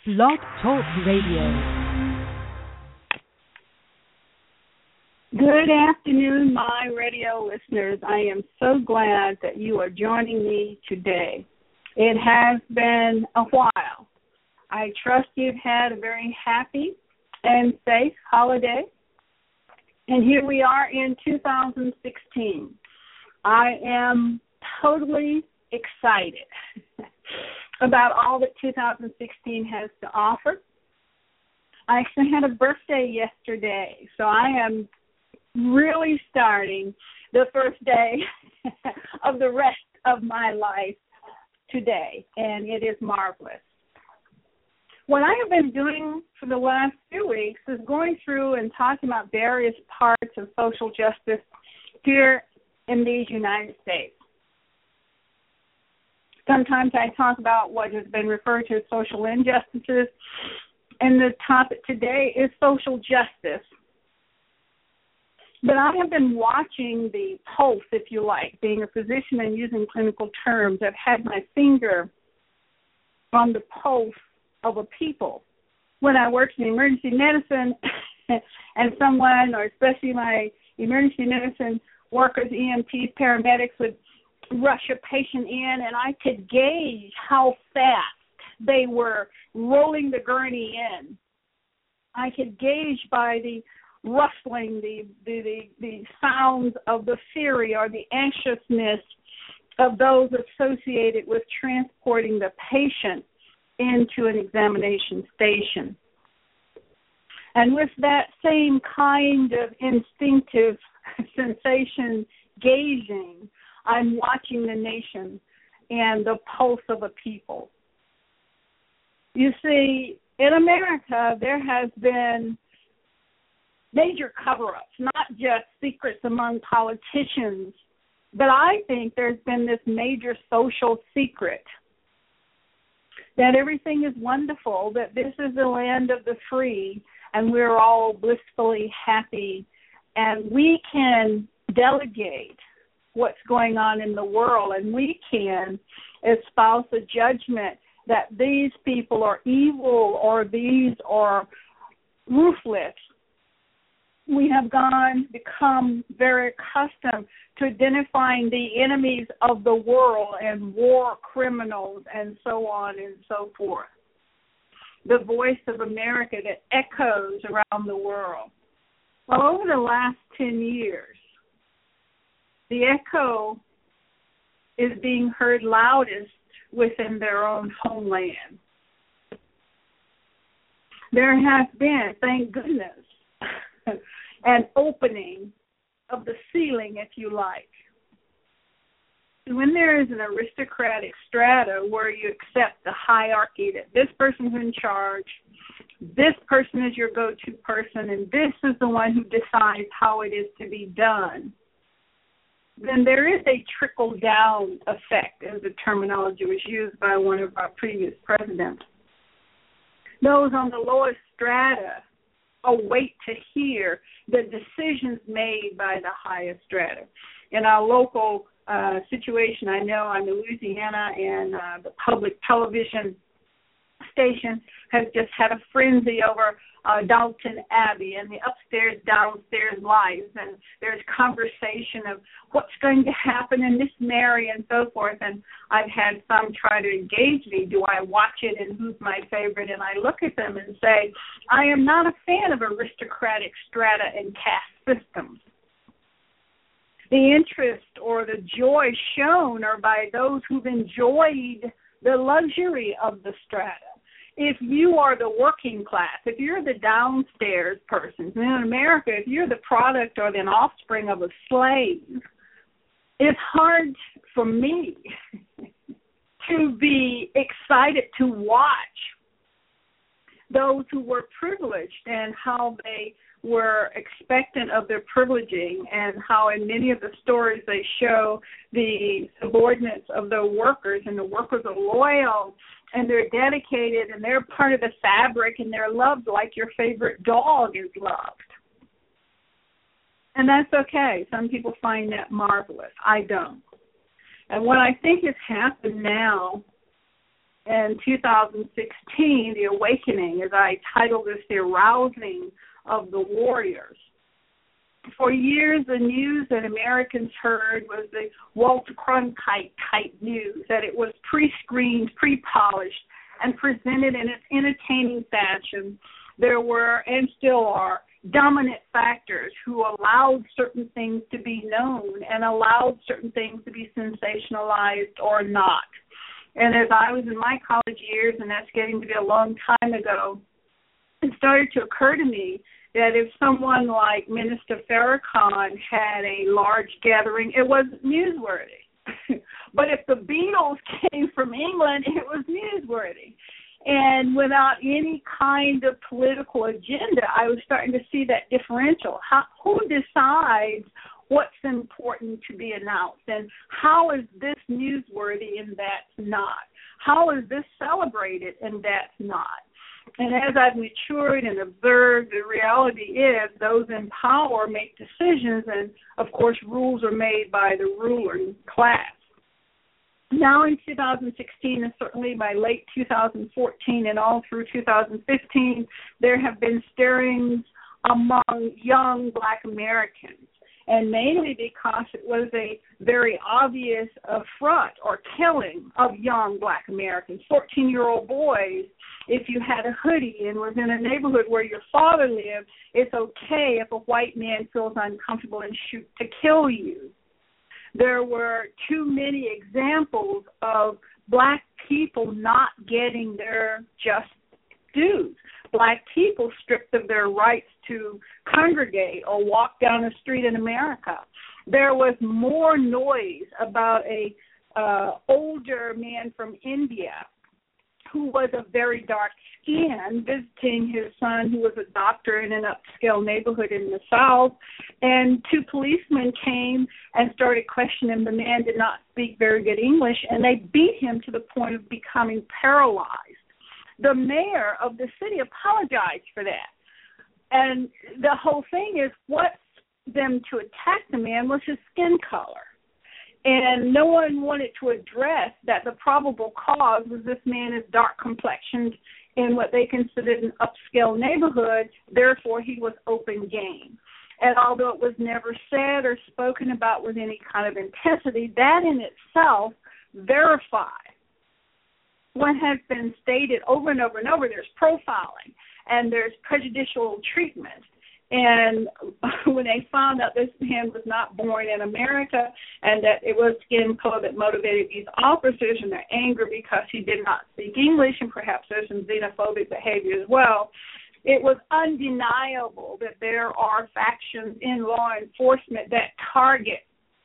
Blog Talk Radio. Good afternoon, my radio listeners. I am so glad that you are joining me today. It has been a while. I trust you've had a very happy and safe holiday. And here we are in 2016. I am totally excited about all that 2016 has to offer. I actually had a birthday yesterday, so I am really starting the first day of the rest of my life today, and it is marvelous. What I have been doing for the last few weeks is going through and talking about various parts of social justice here in these United States. Sometimes I talk about what has been referred to as social injustices, and the topic today is social justice. But I have been watching the pulse, if you like, being a physician and using clinical terms. I've had my finger on the pulse of a people. When I worked in emergency medicine and someone, or especially my emergency medicine workers, EMTs, paramedics, would rush a patient in, and I could gauge how fast they were rolling the gurney in. I could gauge by the rustling, the sounds of the fury or the anxiousness of those associated with transporting the patient into an examination station. And with that same kind of instinctive sensation gauging, I'm watching the nation and the pulse of a people. You see, in America, there has been major cover-ups, not just secrets among politicians, but I think there's been this major social secret that everything is wonderful, that this is the land of the free, and we're all blissfully happy, and we can delegate what's going on in the world, and we can espouse a judgment that these people are evil or these are ruthless. We have become very accustomed to identifying the enemies of the world and war criminals and so on and so forth. The voice of America that echoes around the world. Well, over the last 10 years, the echo is being heard loudest within their own homeland. There has been, thank goodness, an opening of the ceiling, if you like. When there is an aristocratic strata where you accept the hierarchy that this person's in charge, this person is your go-to person, and this is the one who decides how it is to be done, then there is a trickle-down effect, as the terminology was used by one of our previous presidents. Those on the lowest strata await to hear the decisions made by the highest strata. In our local situation, I know I'm in Louisiana, and the public television station has just had a frenzy over Dalton Abbey and the upstairs, downstairs lives, and there's conversation of what's going to happen in Miss Mary and so forth, and I've had some try to engage me, do I watch it and who's my favorite, and I look at them and say, I am not a fan of aristocratic strata and caste systems. The interest or the joy shown are by those who've enjoyed the luxury of the strata. If you are the working class, if you're the downstairs person, in America, if you're the product or the offspring of a slave, it's hard for me to be excited to watch those who were privileged and how they were expectant of their privileging, and how in many of the stories they show the subordinates of the workers, and the workers are loyal and they're dedicated and they're part of the fabric and they're loved like your favorite dog is loved. And that's okay. Some people find that marvelous. I don't. And what I think has happened now in 2016, The Awakening, as I titled this, The Arousing of the Warriors. For years, the news that Americans heard was the Walter Cronkite type news, that it was pre-screened, pre-polished, and presented in its entertaining fashion. There were, and still are, dominant factors who allowed certain things to be known and allowed certain things to be sensationalized or not. And as I was in my college years, and that's getting to be a long time ago, it started to occur to me that if someone like Minister Farrakhan had a large gathering, it wasn't newsworthy. But if the Beatles came from England, it was newsworthy. And without any kind of political agenda, I was starting to see that differential. Who decides what's important to be announced? And how is this newsworthy and that's not? How is this celebrated and that's not? And as I've matured and observed, the reality is those in power make decisions, and, of course, rules are made by the ruling class. Now in 2016, and certainly by late 2014 and all through 2015, there have been stirrings among young Black Americans, and mainly because it was a very obvious affront or killing of young Black Americans, 14-year-old boys. If you had a hoodie and was in a neighborhood where your father lived, it's okay if a white man feels uncomfortable and shoot to kill you. There were too many examples of Black people not getting their just dues. Black people stripped of their rights to congregate or walk down the street in America. There was more noise about a older man from India who was of very dark skin, visiting his son who was a doctor in an upscale neighborhood in the South, and two policemen came and started questioning him. The man did not speak very good English, and they beat him to the point of becoming paralyzed. The mayor of the city apologized for that. And the whole thing is what them to attack the man was his skin color. And no one wanted to address that the probable cause was this man is dark complexioned in what they considered an upscale neighborhood, therefore he was open game. And although it was never said or spoken about with any kind of intensity, that in itself verified what has been stated over and over and over. There's profiling and there's prejudicial treatment. And when they found out this man was not born in America and that it was skin color that motivated these officers and their anger because he did not speak English, and perhaps there's some xenophobic behavior as well, it was undeniable that there are factions in law enforcement that target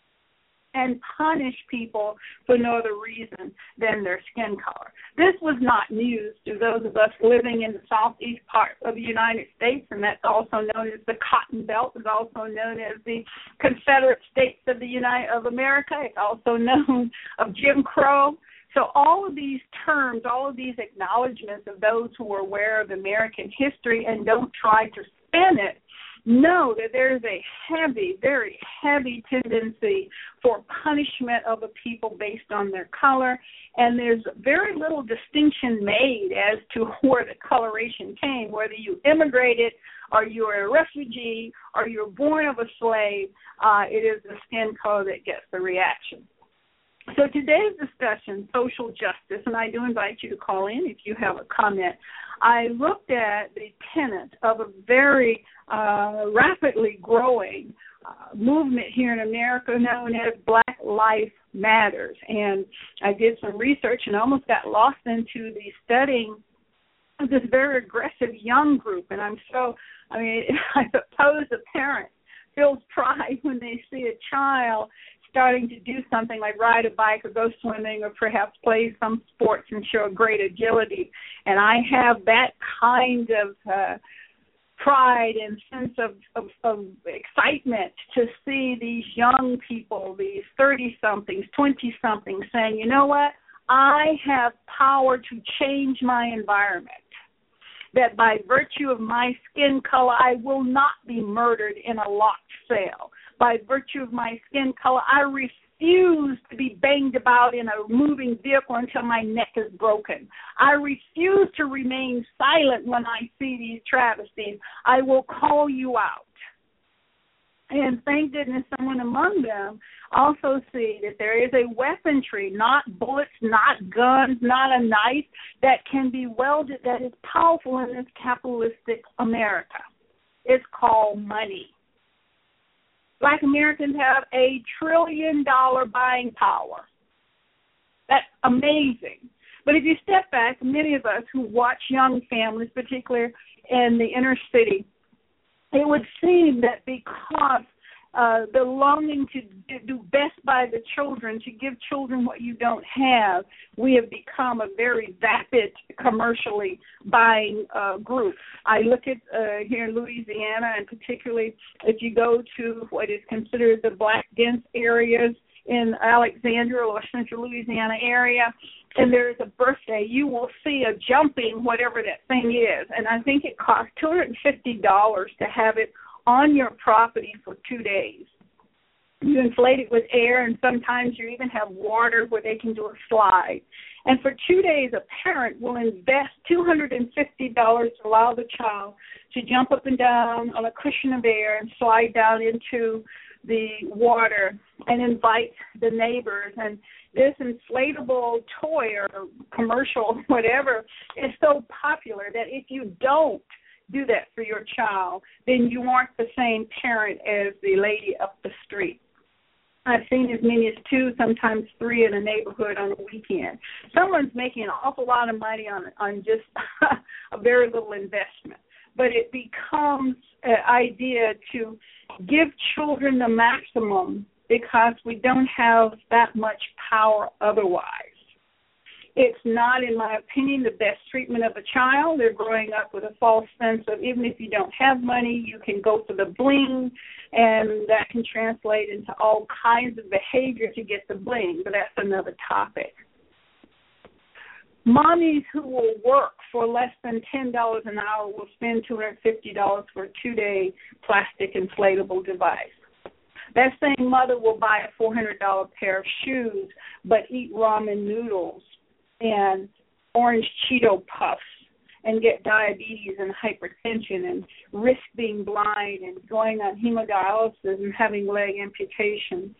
and punish people for no other reason than their skin color. This was not news to those of us living in the southeast part of the United States, and that's also known as the Cotton Belt. It's also known as the Confederate States of of America. It's also known of Jim Crow. So all of these terms, all of these acknowledgments of those who are aware of American history and don't try to spin it, know that there is a heavy, very heavy tendency for punishment of a people based on their color, and there's very little distinction made as to where the coloration came, whether you immigrated or you were a refugee or you were born of a slave. It is the skin color that gets the reaction. So today's discussion, social justice, and I do invite you to call in if you have a comment. I looked at the tenet of a very rapidly growing movement here in America known as Black Lives Matters. And I did some research and almost got lost into the studying of this very aggressive young group. And I suppose a parent feels pride when they see a child starting to do something like ride a bike or go swimming or perhaps play some sports and show great agility. And I have that kind of pride and sense of excitement to see these young people, these 30-somethings, 20-somethings saying, you know what, I have power to change my environment. That by virtue of my skin color, I will not be murdered in a locked cell. By virtue of my skin color, I refuse refuse to be banged about in a moving vehicle until my neck is broken. I refuse to remain silent when I see these travesties. I will call you out. And thank goodness someone among them also see that there is a weaponry, not bullets, not guns, not a knife, that can be wielded, that is powerful in this capitalistic America. It's called money. Black Americans have $1 trillion buying power. That's amazing. But if you step back, many of us who watch young families, particularly in the inner city, it would seem that because the longing to do best by the children, to give children what you don't have, we have become a very vapid, commercially buying group. I look at here in Louisiana, and particularly if you go to what is considered the black dense areas in Alexandria or central Louisiana area, and there's a birthday, you will see a jumping, whatever that thing is. And I think it costs $250 to have it on your property for 2 days. You inflate it with air, and sometimes you even have water where they can do a slide. And for 2 days, a parent will invest $250 to allow the child to jump up and down on a cushion of air and slide down into the water and invite the neighbors. And this inflatable toy or commercial, whatever, is so popular that if you don't do that for your child, then you aren't the same parent as the lady up the street. I've seen as many as 2, sometimes 3 in a neighborhood on a weekend. Someone's making an awful lot of money on just a very little investment. But it becomes an idea to give children the maximum because we don't have that much power otherwise. It's not, in my opinion, the best treatment of a child. They're growing up with a false sense of even if you don't have money, you can go for the bling, and that can translate into all kinds of behavior to get the bling, but that's another topic. Mommies who will work for less than $10 an hour will spend $250 for a 2-day plastic inflatable device. That same mother will buy a $400 pair of shoes but eat ramen noodles and orange Cheeto puffs and get diabetes and hypertension and risk being blind and going on hemodialysis and having leg amputations.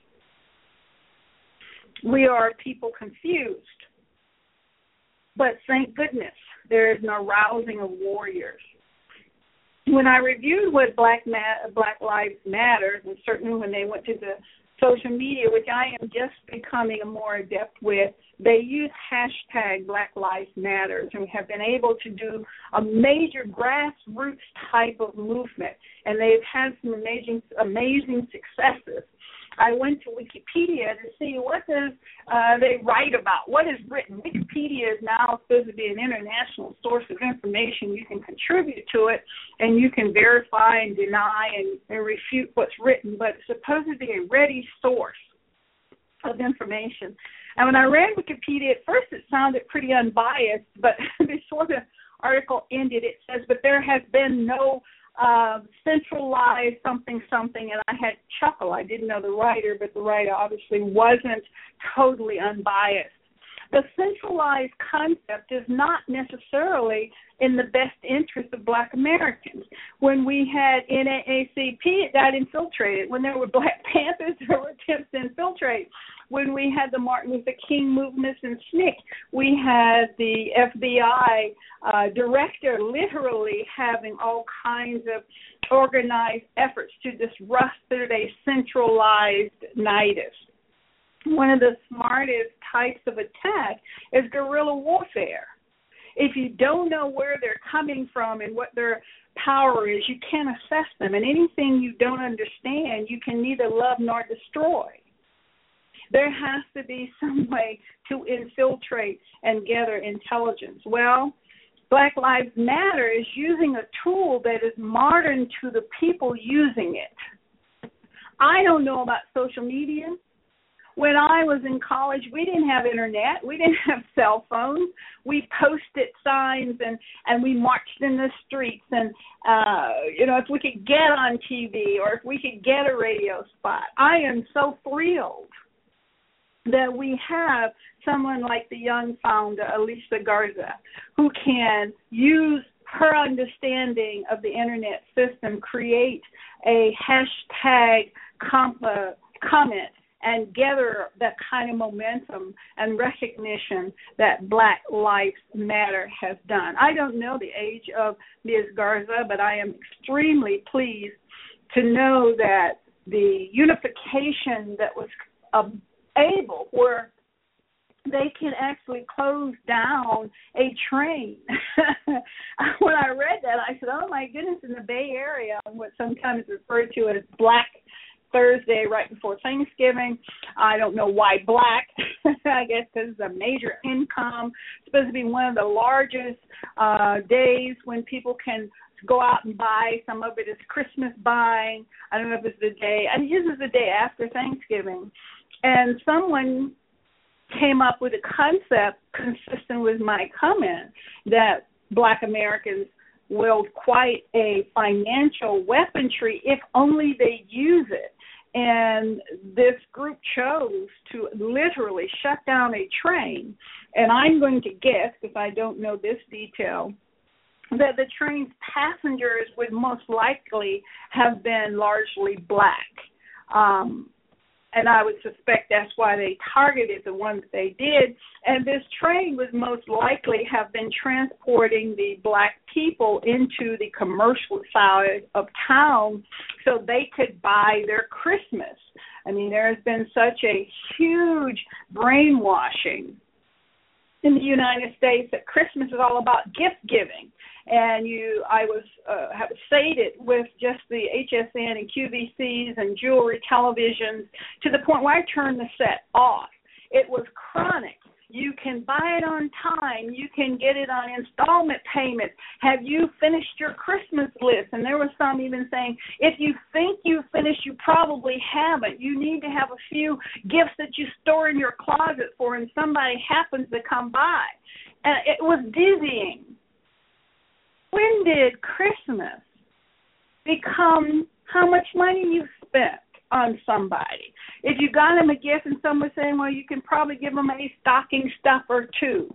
We are people confused. But thank goodness there is an arousing of warriors. When I reviewed what Black Lives Matter, and certainly when they went to the social media, which I am just becoming more adept with, they use hashtag Black Lives Matter, and have been able to do a major grassroots type of movement, and they've had some amazing successes. I went to Wikipedia to see what does they write about, what is written. Wikipedia is now supposed to be an international source of information. You can contribute to it, and you can verify and deny and refute what's written, but it's supposed to be a ready source of information. And when I read Wikipedia, at first it sounded pretty unbiased, but before the article ended, it says, but there has been no centralized something, and I had to chuckle. I didn't know the writer, but the writer obviously wasn't totally unbiased. The centralized concept is not necessarily in the best interest of Black Americans. When we had NAACP, it got infiltrated. When there were Black Panthers, there were attempts to infiltrate. When we had the Martin Luther King movements and SNCC, we had the FBI director literally having all kinds of organized efforts to disrupt a centralized nidus. One of the smartest types of attack is guerrilla warfare. If you don't know where they're coming from and what their power is, you can't assess them. And anything you don't understand, you can neither love nor destroy. There has to be some way to infiltrate and gather intelligence. Well, Black Lives Matter is using a tool that is modern to the people using it. I don't know about social media. When I was in college, we didn't have internet. We didn't have cell phones. We posted signs and we marched in the streets. And, if we could get on TV or if we could get a radio spot, I am so thrilled that we have someone like the young founder, Alicia Garza, who can use her understanding of the internet system, create a hashtag comment, and gather that kind of momentum and recognition that Black Lives Matter has done. I don't know the age of Ms. Garza, but I am extremely pleased to know that the unification that was able, where they can actually close down a train. When I read that, I said, oh, my goodness, in the Bay Area, what sometimes is referred to as Black Thursday right before Thanksgiving. I don't know why black. I guess because it's a major income. It's supposed to be one of the largest days when people can go out and buy. Some of it is Christmas buying. I don't know if it's the day. I think this is the day after Thanksgiving. And someone came up with a concept consistent with my comment that Black Americans wield quite a financial weaponry if only they use it. And this group chose to literally shut down a train. And I'm going to guess, because I don't know this detail, that the train's passengers would most likely have been largely black. And I would suspect that's why they targeted the ones they did. And this train would most likely have been transporting the black people into the commercial side of town so they could buy their Christmas. I mean, there has been such a huge brainwashing in the United States that Christmas is all about gift giving. And I was sated with just the HSN and QVCs and jewelry televisions to the point where I turned the set off. It was chronic. You can buy it on time. You can get it on installment payments. Have you finished your Christmas list? And there was some even saying, if you think you've finished, you probably haven't. You need to have a few gifts that you store in your closet for when somebody happens to come by. And it was dizzying. When did Christmas become how much money you spent on somebody? If you got them a gift and someone was saying, well, you can probably give them a stocking stuffer too.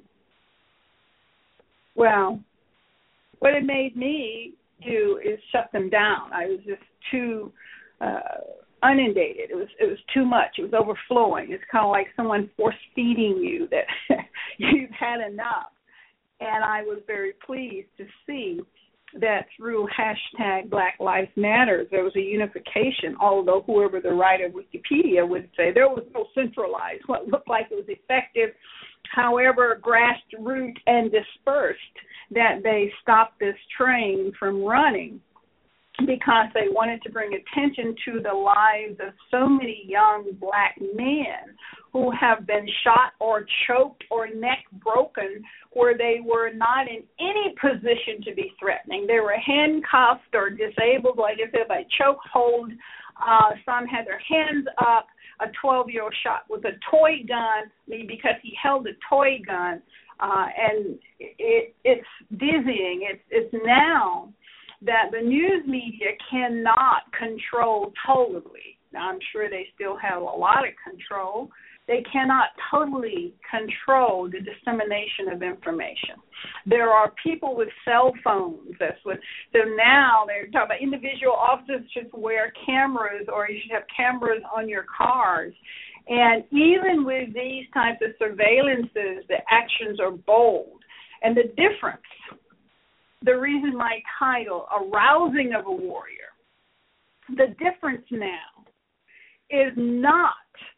Well, what it made me do is shut them down. I was just too inundated. It was too much. It was overflowing. It's kind of like someone force feeding you that you've had enough. And I was very pleased to see that through hashtag Black Lives Matter, there was a unification, although whoever the writer of Wikipedia would say there was no centralized, what looked like it was effective, however grassroots and dispersed, that they stopped this train from running because they wanted to bring attention to the lives of so many young black men who have been shot or choked or neck broken where they were not in any position to be threatening. They were handcuffed or disabled, like I said, by chokehold. Some had their hands up. A 12-year-old shot with a toy gun because he held a toy gun. And it's dizzying. It's now that the news media cannot control totally. Now, I'm sure they still have a lot of control. They cannot totally control the dissemination of information. There are people with cell phones. So now they're talking about individual officers should wear cameras, or you should have cameras on your cars. And even with these types of surveillances, the actions are bold. And the difference, the reason my title, Arousing of a Warrior, the difference now is not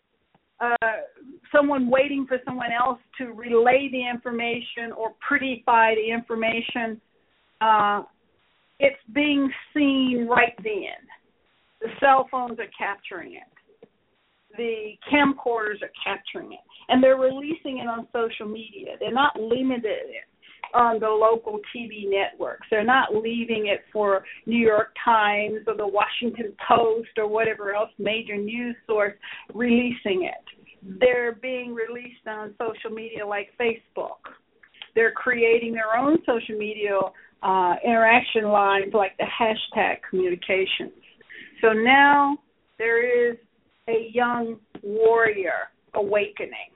someone waiting for someone else to relay the information or prettify the information. It's being seen right then. The cell phones are capturing it. The camcorders are capturing it. And they're releasing it on social media. They're not limited on the local TV networks. They're not leaving it for New York Times or the Washington Post or whatever else major news source releasing it. They're being released on social media like Facebook. They're creating their own social media interaction lines like the hashtag communications. So now there is a young warrior awakening.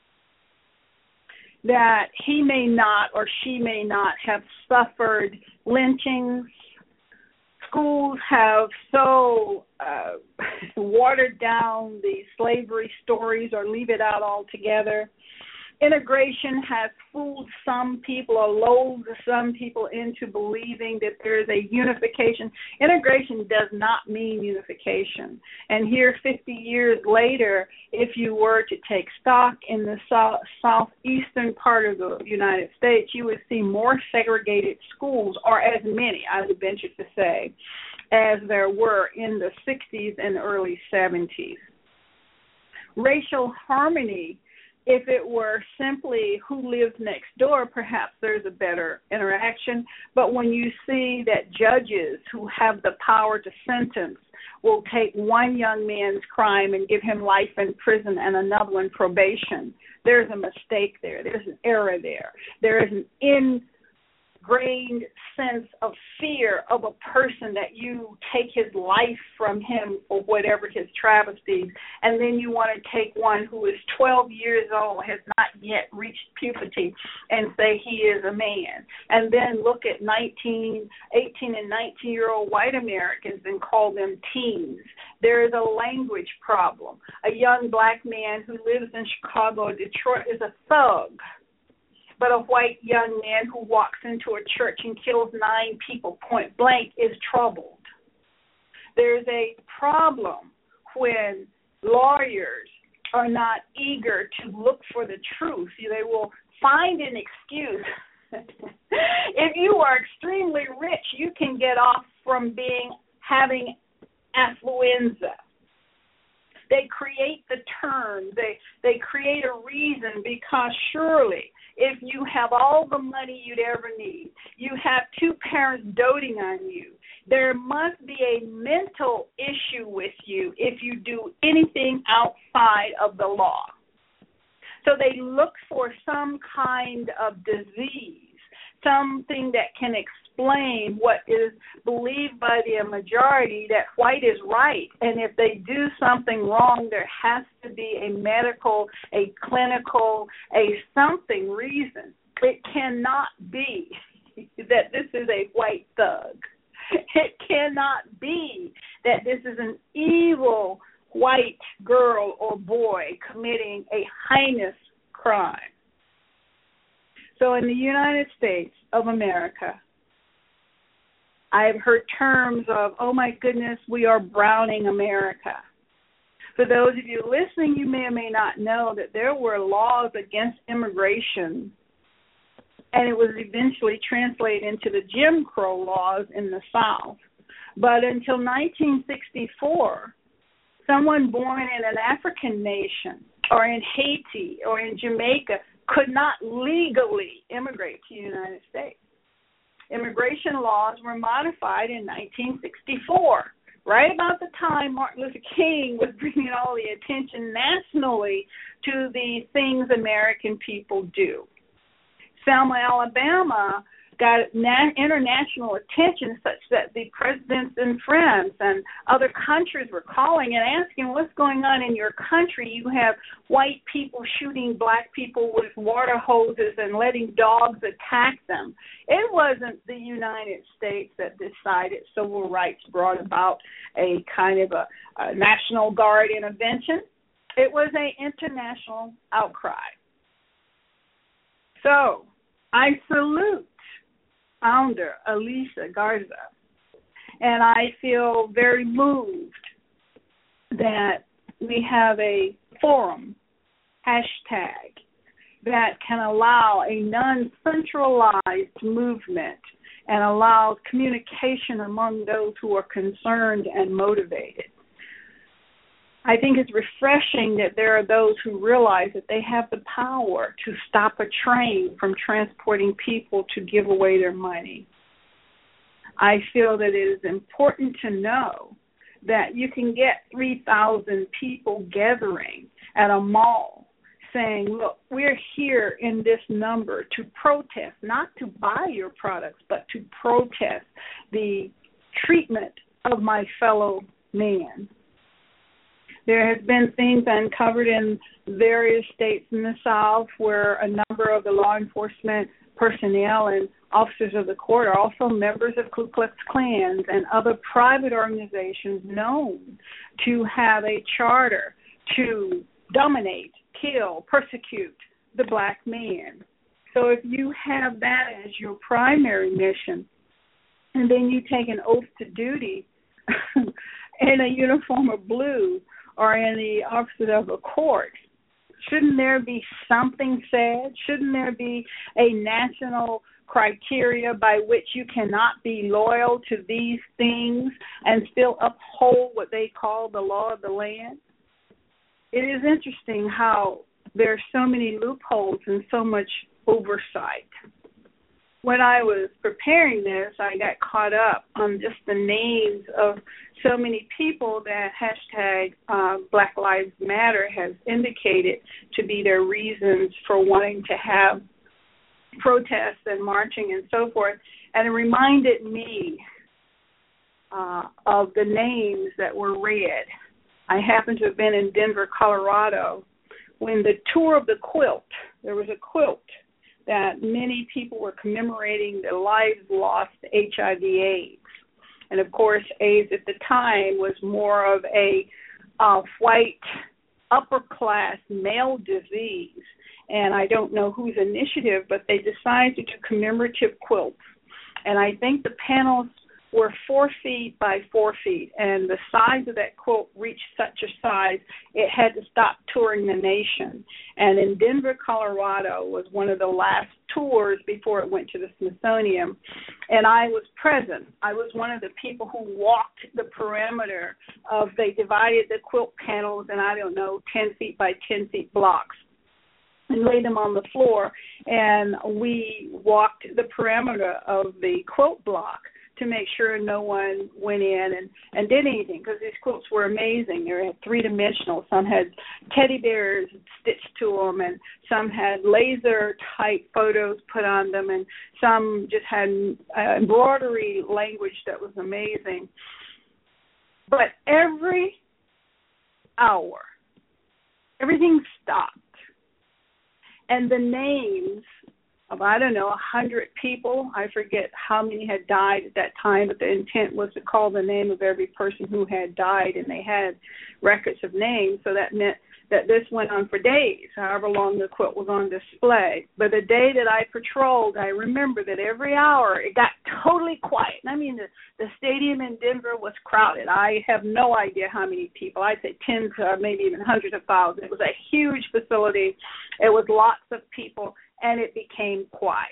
That he may not or she may not have suffered lynchings. Schools have so watered down the slavery stories or leave it out altogether. Integration has fooled some people or lulled some people into believing that there is a unification. Integration does not mean unification. And here, 50 years later, if you were to take stock in the southeastern part of the United States, you would see more segregated schools, or as many, I would venture to say, as there were in the 60s and early 70s. Racial harmony, if it were simply who lives next door, perhaps there's a better interaction. But when you see that judges who have the power to sentence will take one young man's crime and give him life in prison and another one probation, there's a mistake there. There's an error there. There is an ingrained sense of fear of a person that you take his life from him for whatever his travesties, and then you want to take one who is 12 years old, has not yet reached puberty, and say he is a man, and then look at 18 and 19-year-old white Americans and call them teens. There is a language problem. A young black man who lives in Chicago or Detroit is a thug. But a white young man who walks into a church and kills 9 people point blank is troubled. There's a problem when lawyers are not eager to look for the truth. They will find an excuse. If you are extremely rich, you can get off from having affluenza. They create the term. They create a reason, because surely if you have all the money you'd ever need, you have 2 parents doting on you, there must be a mental issue with you if you do anything outside of the law. So they look for some kind of disease, something that can explain what is believed by the majority, that white is right, and if they do something wrong, there has to be a medical, a clinical, a something reason. It cannot be that this is a white thug. It cannot be that this is an evil white girl or boy committing a heinous crime. So in the United States of America, I have heard terms of, oh my goodness, we are browning America. For those of you listening, you may or may not know that there were laws against immigration, and it was eventually translated into the Jim Crow laws in the South. But until 1964, someone born in an African nation or in Haiti or in Jamaica could not legally immigrate to the United States. Immigration laws were modified in 1964, right about the time Martin Luther King was bringing all the attention nationally to the things American people do. Selma, Alabama got international attention such that the presidents in France and other countries were calling and asking, what's going on in your country? You have white people shooting black people with water hoses and letting dogs attack them. It wasn't the United States that decided civil rights brought about a kind of a National Guard intervention. It was an international outcry. So I salute founder Alicia Garza, and I feel very moved that we have a forum, hashtag, that can allow a non-centralized movement and allows communication among those who are concerned and motivated. I think it's refreshing that there are those who realize that they have the power to stop a train from transporting people to give away their money. I feel that it is important to know that you can get 3,000 people gathering at a mall saying, look, we're here in this number to protest, not to buy your products, but to protest the treatment of my fellow man. There has been things uncovered in various states in the South where a number of the law enforcement personnel and officers of the court are also members of Ku Klux Klans and other private organizations known to have a charter to dominate, kill, persecute the black man. So if you have that as your primary mission, and then you take an oath to duty in a uniform of blue or in the office of a court, shouldn't there be something said? Shouldn't there be a national criteria by which you cannot be loyal to these things and still uphold what they call the law of the land? It is interesting how there are so many loopholes and so much oversight. When I was preparing this, I got caught up on just the names of so many people that hashtag Black Lives Matter has indicated to be their reasons for wanting to have protests and marching and so forth. And it reminded me of the names that were read. I happened to have been in Denver, Colorado, when the tour of the quilt, there was a quilt that many people were commemorating the lives lost to HIV/AIDS. And, of course, AIDS at the time was more of a white, upper-class male disease. And I don't know whose initiative, but they decided to do commemorative quilts. And I think the panels were 4 feet by 4 feet, and the size of that quilt reached such a size it had to stop touring the nation. And in Denver, Colorado was one of the last tours before it went to the Smithsonian, and I was present. I was one of the people who walked the perimeter of, they divided the quilt panels in, 10 feet by 10 feet blocks, and laid them on the floor, and we walked the perimeter of the quilt block to make sure no one went in and did anything, because these quilts were amazing. They were three-dimensional. Some had teddy bears stitched to them, and some had laser-type photos put on them, and some just had embroidery language that was amazing. But every hour, everything stopped, and the names of, 100 people. I forget how many had died at that time, but the intent was to call the name of every person who had died, and they had records of names, so that meant that this went on for days, however long the quilt was on display. But the day that I patrolled, I remember that every hour it got totally quiet. I mean, the stadium in Denver was crowded. I have no idea how many people. I'd say tens or maybe even hundreds of thousands. It was a huge facility. It was lots of people, and it became quiet.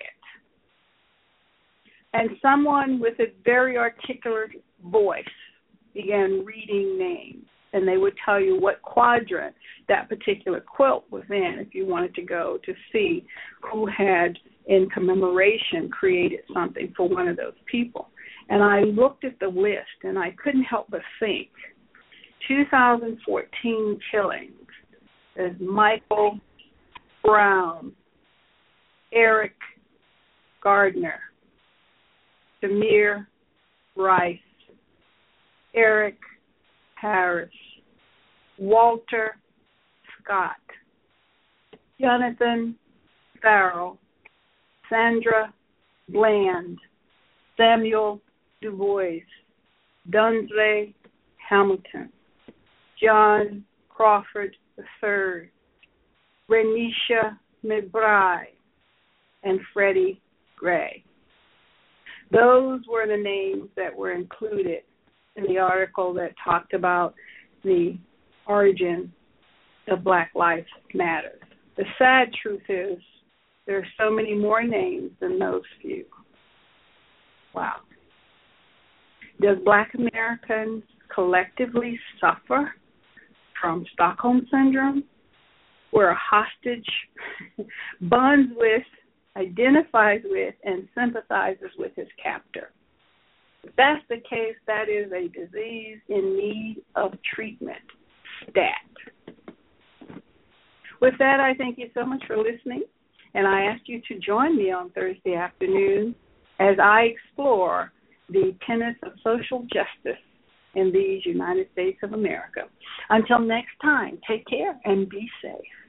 And someone with a very articulate voice began reading names, and they would tell you what quadrant that particular quilt was in if you wanted to go to see who had, in commemoration, created something for one of those people. And I looked at the list, and I couldn't help but think, 2014 killings, there's Michael Brown, Eric Gardner, Tamir Rice, Eric Harris, Walter Scott, Jonathan Farrell, Sandra Bland, Samuel Du Bois, Dunsley Hamilton, John Crawford III, Renisha McBride, and Freddie Gray. Those were the names that were included in the article that talked about the origin of Black Lives Matter. The sad truth is there are so many more names than those few. Wow. Does Black Americans collectively suffer from Stockholm Syndrome, where a hostage bonds with, identifies with, and sympathizes with his captor? If that's the case, that is a disease in need of treatment. Stat. With that, I thank you so much for listening, and I ask you to join me on Thursday afternoon as I explore the tenets of social justice in these United States of America. Until next time, take care and be safe.